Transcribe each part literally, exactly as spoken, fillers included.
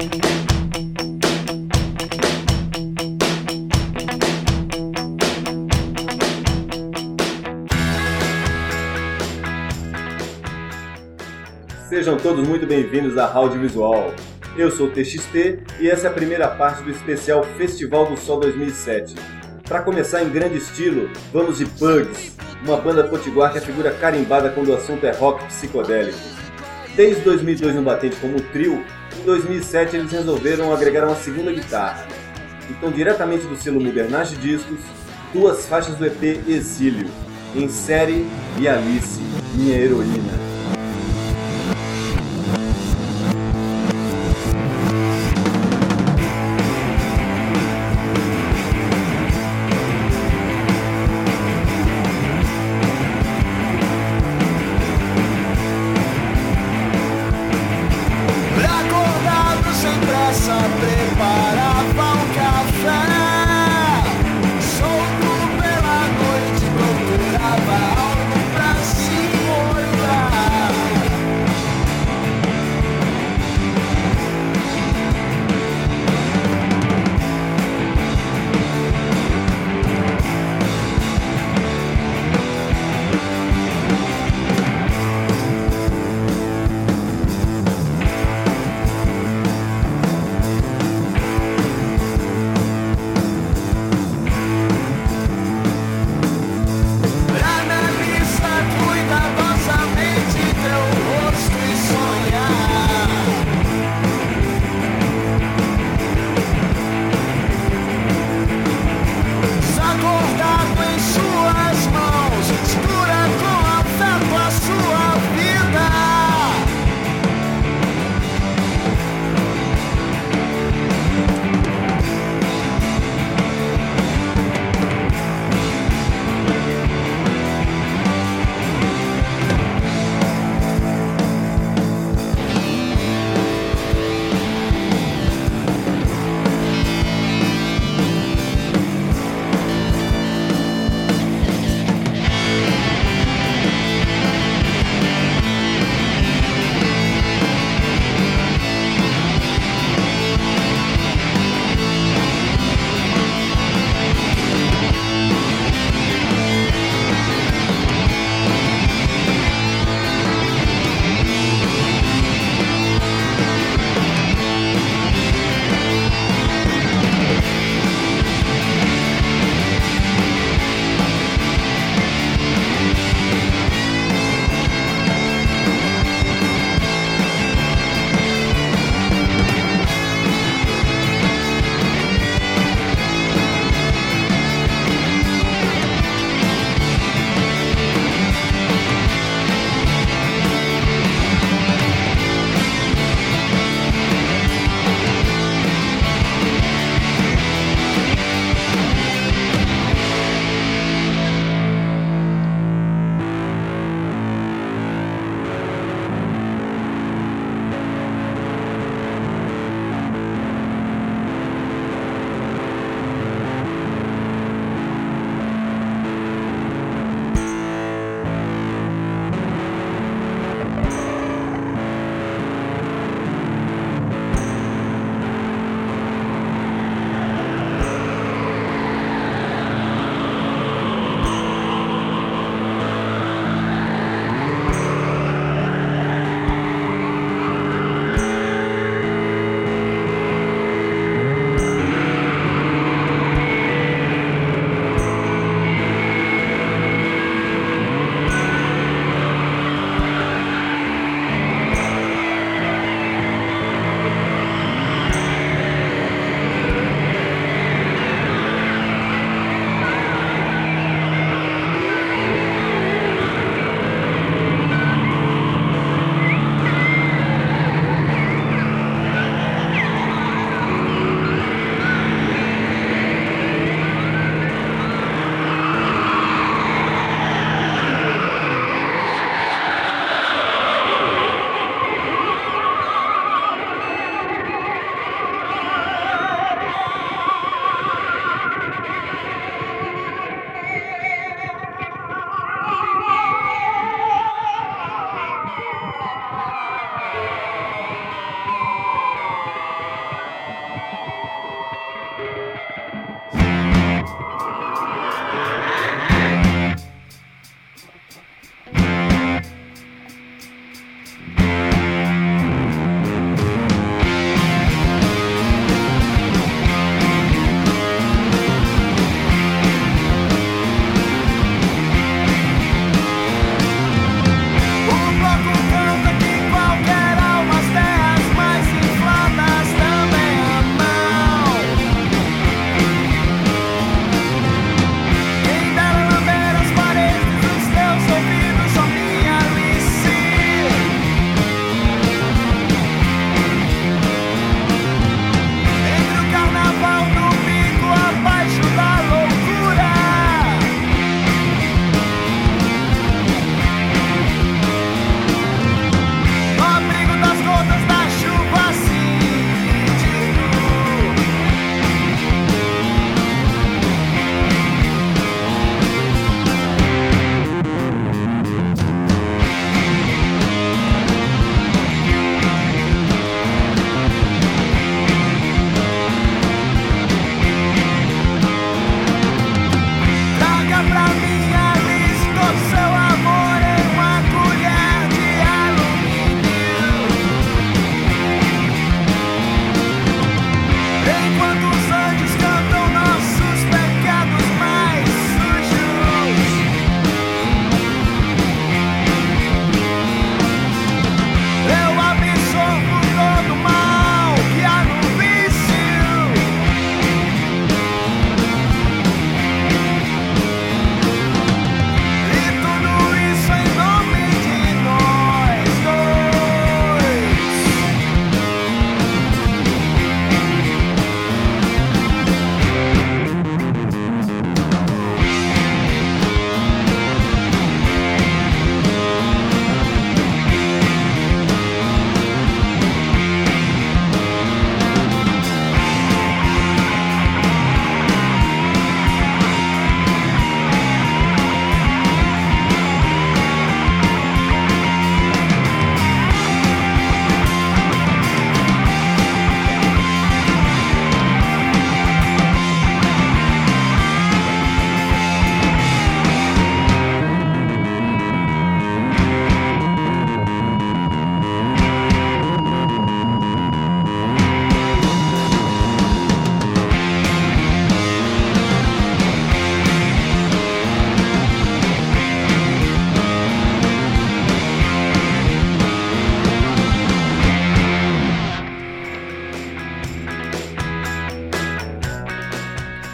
Sejam todos muito bem-vindos à Audiovisual. Eu sou o T X T e essa é a primeira parte do especial Festival do Sol dois mil e sete. Para começar em grande estilo, vamos de Pugs, uma banda potiguar que é figura carimbada quando o assunto é rock psicodélico. Desde dois mil e dois no batente como trio, em dois mil e sete eles resolveram agregar uma segunda guitarra. Então, diretamente do selo Mubernage Discos, duas faixas do E P Exílio, Em Série e Alice, Minha Heroína.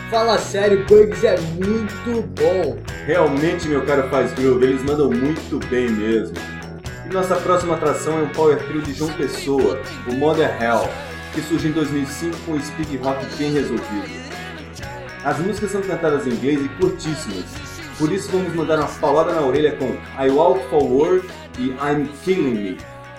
Fala sério, Bugs é muito bom. Realmente, meu caro Faz Groove, eles mandam muito bem mesmo. E nossa próxima atração é um power trio de João Pessoa, o Mother Hell, que surgiu em dois mil e cinco com um speed rock bem resolvido. As músicas são cantadas em inglês e curtíssimas, por isso vamos mandar uma paulada na orelha com I Walk Forward e I'm Killing Me.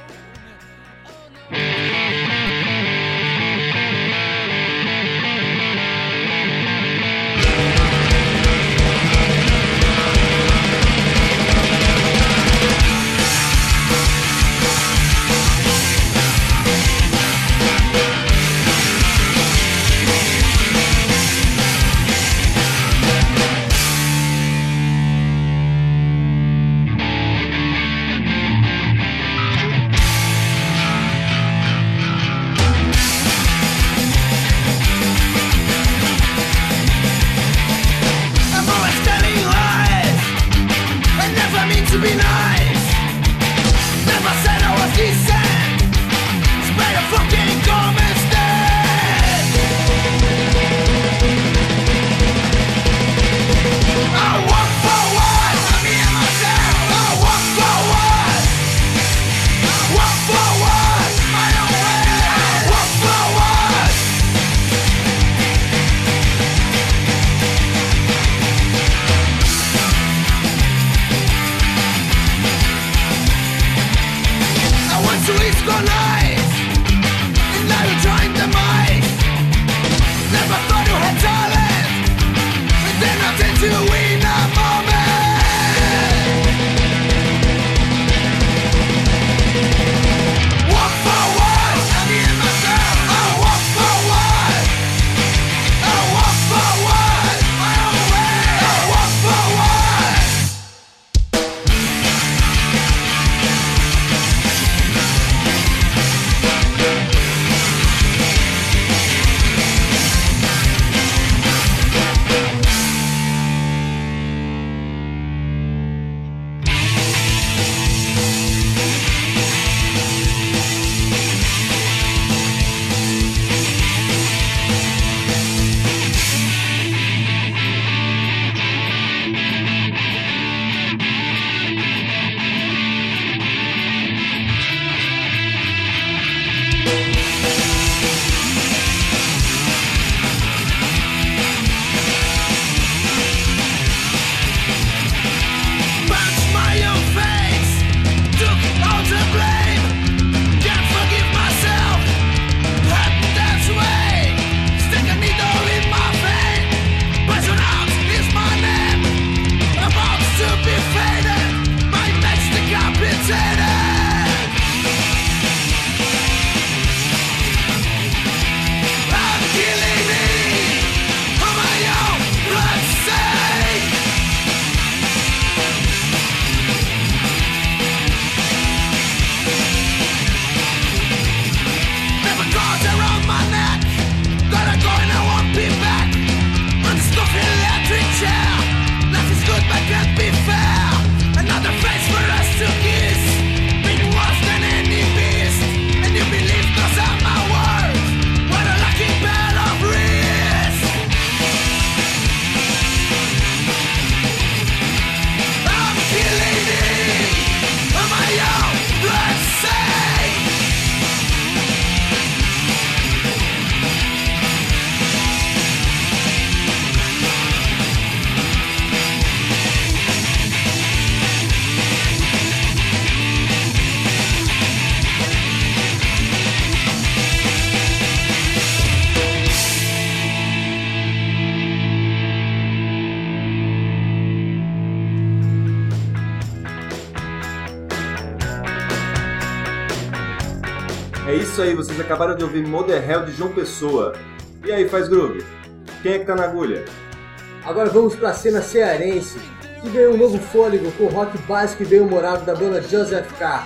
É isso aí, vocês acabaram de ouvir Mother Hell de João Pessoa. E aí, Faz Groove? Quem é que tá na agulha? Agora vamos pra cena cearense, que ganhou um novo fôlego com o rock básico e bem-humorado da banda Joseph K.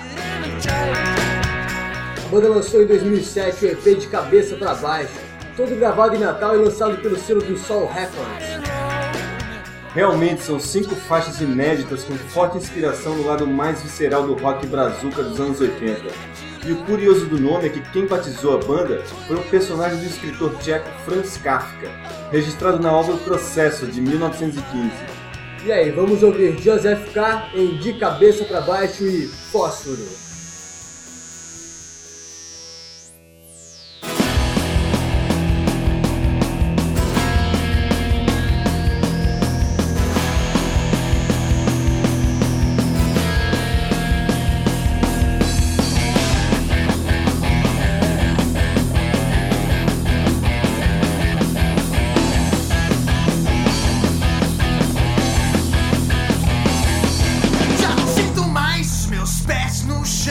A banda lançou em dois mil e sete o E P De Cabeça Pra Baixo, todo gravado em Natal e lançado pelo selo do Soul Records. Realmente são cinco faixas inéditas com forte inspiração no lado mais visceral do rock brazuca dos anos oitenta. E o curioso do nome é que quem batizou a banda foi um personagem do escritor tcheco Franz Kafka, registrado na obra O Processo, de mil novecentos e quinze. E aí, vamos ouvir Joseph K. em De Cabeça para Baixo e Fósforo. No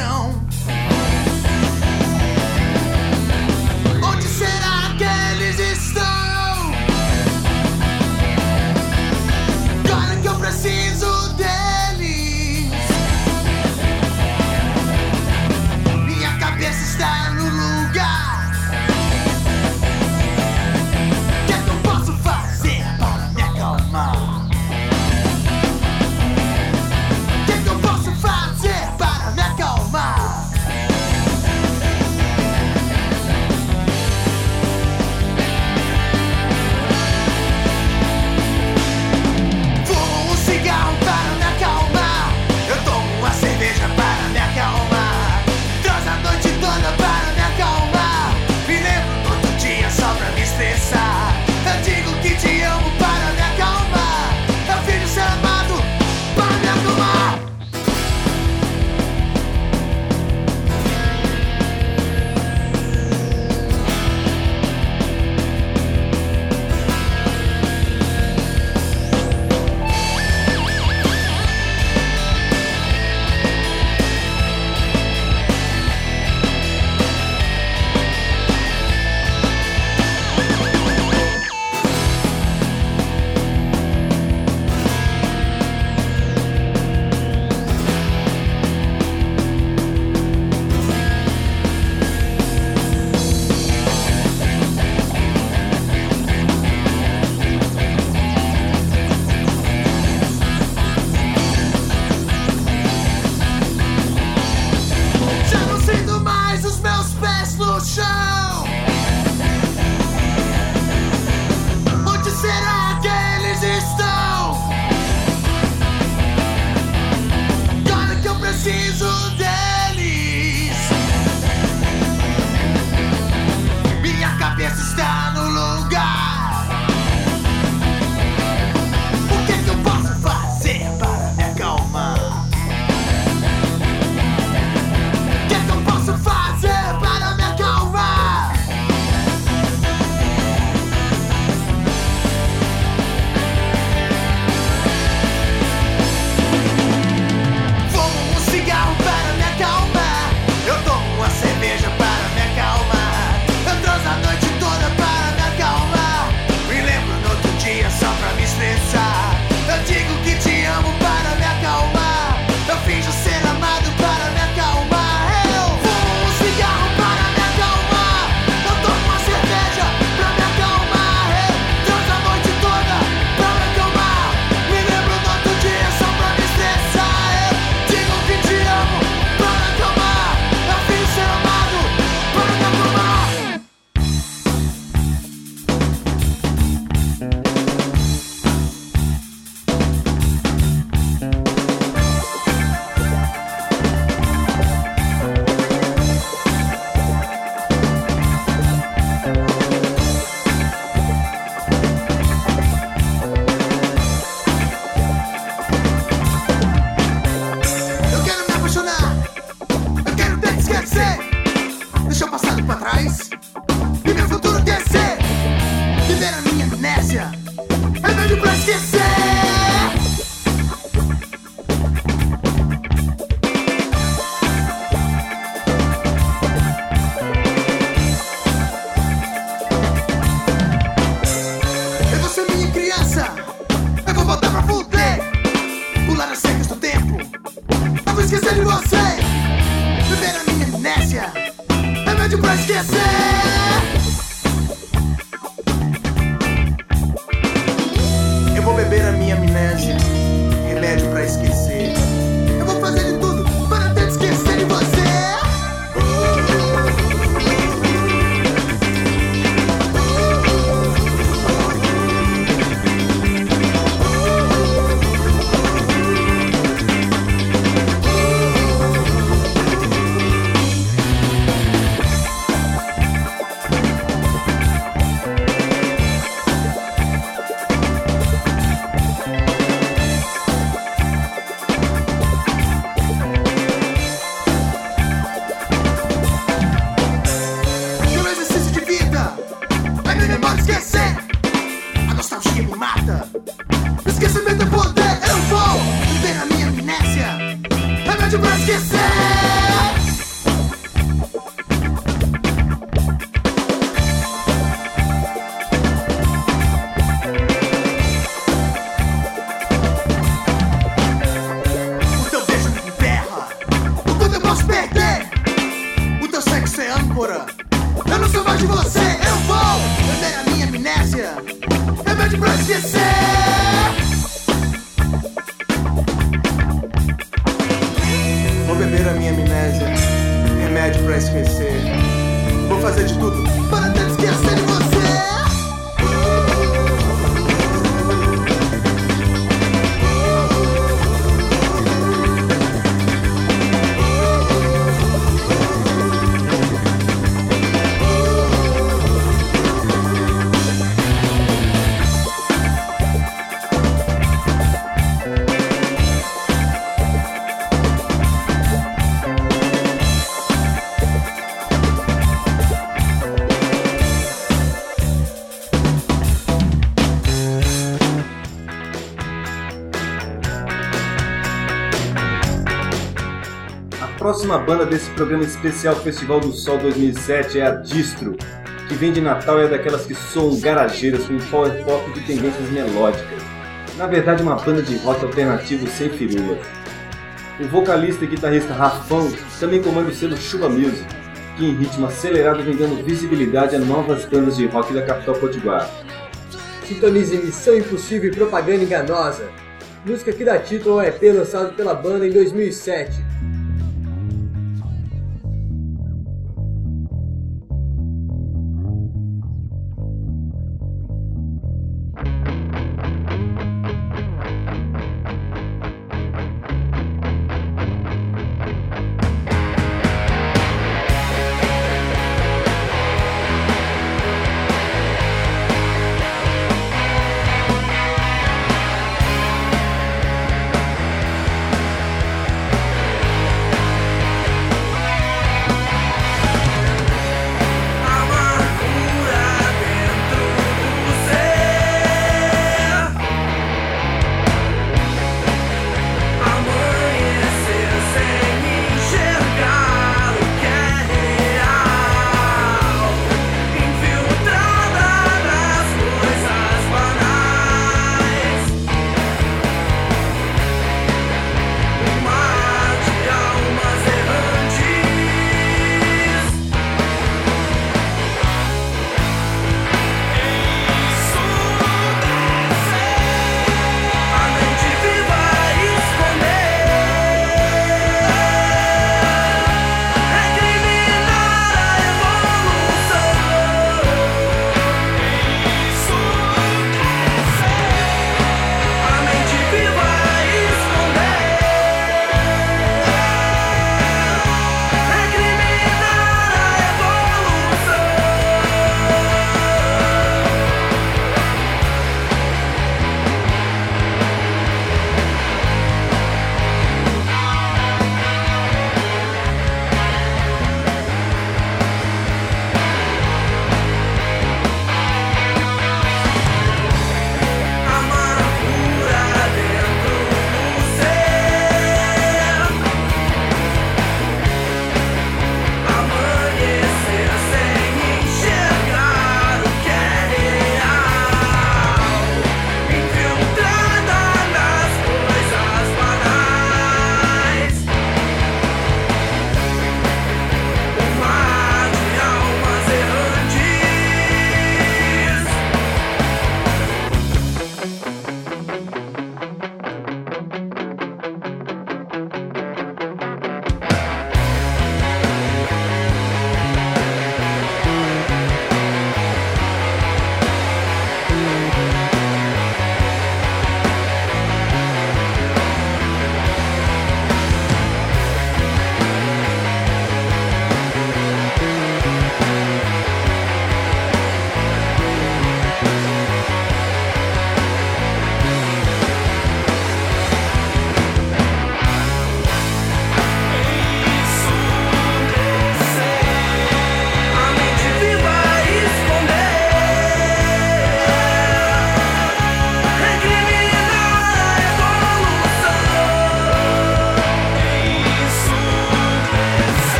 você eu vou beber a minha amnésia, remédio pra esquecer. Vou beber a minha amnésia, remédio pra esquecer. Vou fazer de tudo para até esquecer de você. A próxima banda desse programa especial Festival do Sol dois mil e sete é a Distro, que vem de Natal e é daquelas que soam garageiras com power pop de tendências melódicas. Na verdade, uma banda de rock alternativo sem firula. O vocalista e guitarrista Rafão também comanda o selo Chuva Music, que em ritmo acelerado vem dando visibilidade a novas bandas de rock da capital potiguar. Sintonize Missão Impossível e Propaganda Enganosa, música que dá título ao E P lançado pela banda em dois mil e sete.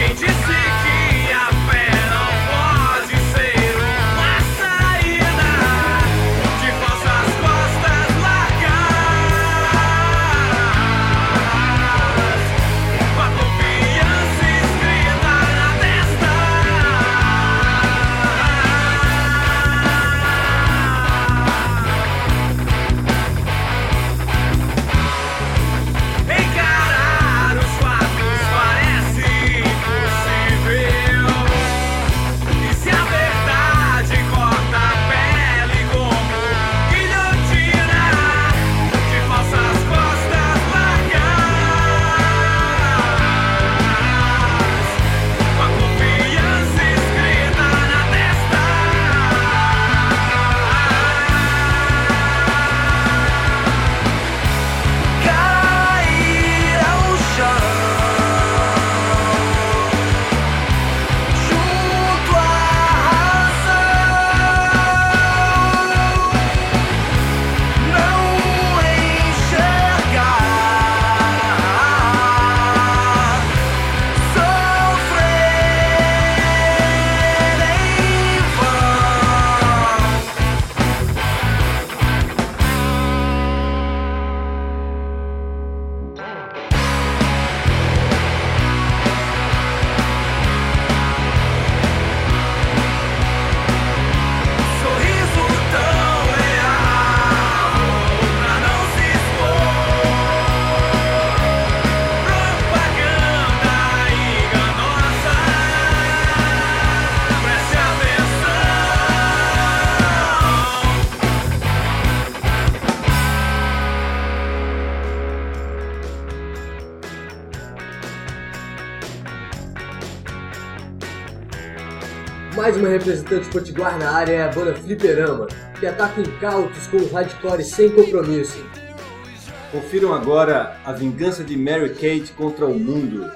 Mais uma representante potiguar na área é a banda Fliperama, que ataca incautos com o hardcore sem compromisso. Confiram agora a vingança de Mary Kate contra o mundo.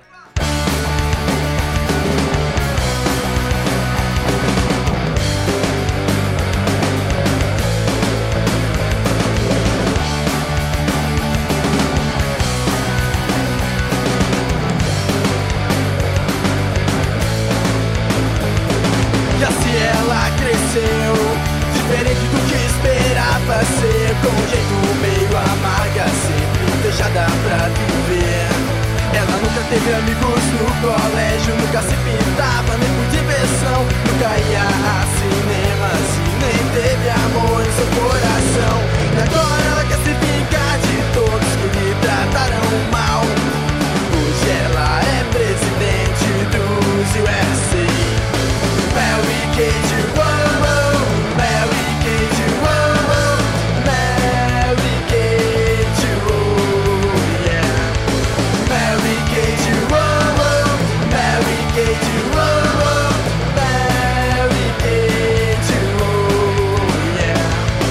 Diferente do que esperava ser, com um jeito meio amarga, sempre deixada pra viver. Ela nunca teve amigos no colégio, nunca se pintava nem por diversão, nunca ia a cinemas e nem teve amor em seu coração. E agora ela quer se vingar de todos que lhe trataram mal. Hoje ela é presidente dos U S A. Mary Kate, wow, wow. Mary Kate, wow, wow. Mary Kate, oh yeah. Mary Kate, wow, wow. Mary Kate, wow, wow. Mary Kate, oh yeah.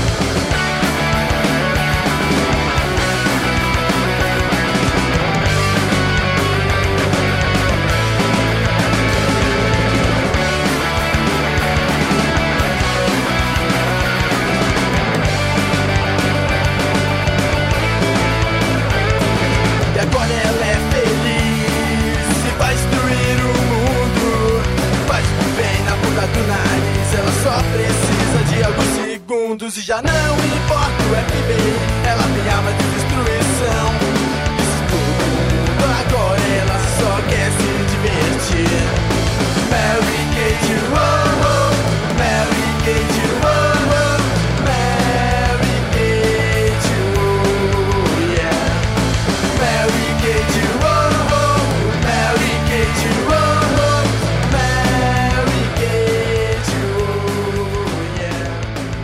E agora ela é feliz e vai destruir o mundo. Faz o bem na ponta do nariz, ela só precisa de alguns segundos. E já não importa o F B I, ela tem alma de destruição. Isso todo mundo agora, ela só quer se divertir. Mary Kate, oh, oh. Mary Kate, oh, oh. Mary Kate, oh yeah. Mary Kate, oh, oh. Mary Kate, oh, oh. Mary Kate, oh yeah.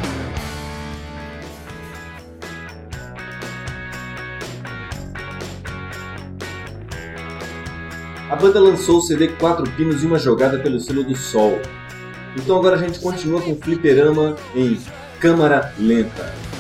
A banda lançou o C D Quatro Pinos e uma Jogada pelo selo do Sol. Então agora a gente continua com Fliperama em Câmara Lenta.